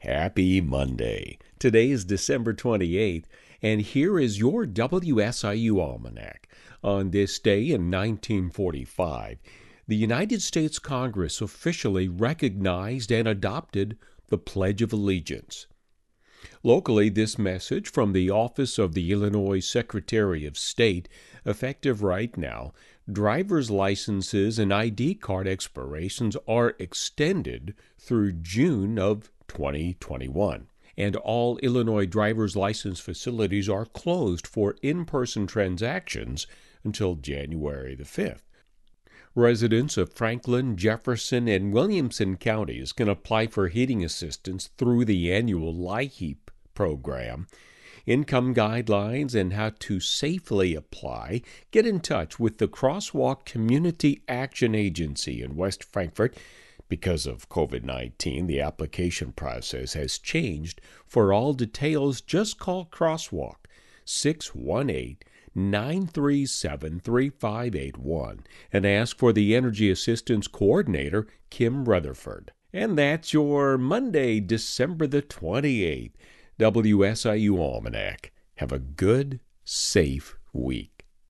Happy Monday. Today is December 28th, and here is your WSIU Almanac. On this day in 1945, the United States Congress officially recognized and adopted the Pledge of Allegiance. Locally, this message from the Office of the Illinois Secretary of State, effective right now, driver's licenses and ID card expirations are extended through June of 2021, and all Illinois driver's license facilities are closed for in-person transactions until January the 5th. Residents of Franklin, Jefferson, and Williamson counties can apply for heating assistance through the annual LIHEAP program. Income guidelines and how to safely apply, get in touch with the Crosswalk Community Action Agency in West Frankfort. Because of COVID-19, the application process has changed. For all details, just call Crosswalk 618-937-3581 and ask for the Energy Assistance Coordinator, Kim Rutherford. And that's your Monday, December the 28th, WSIU Almanac. Have a good, safe week.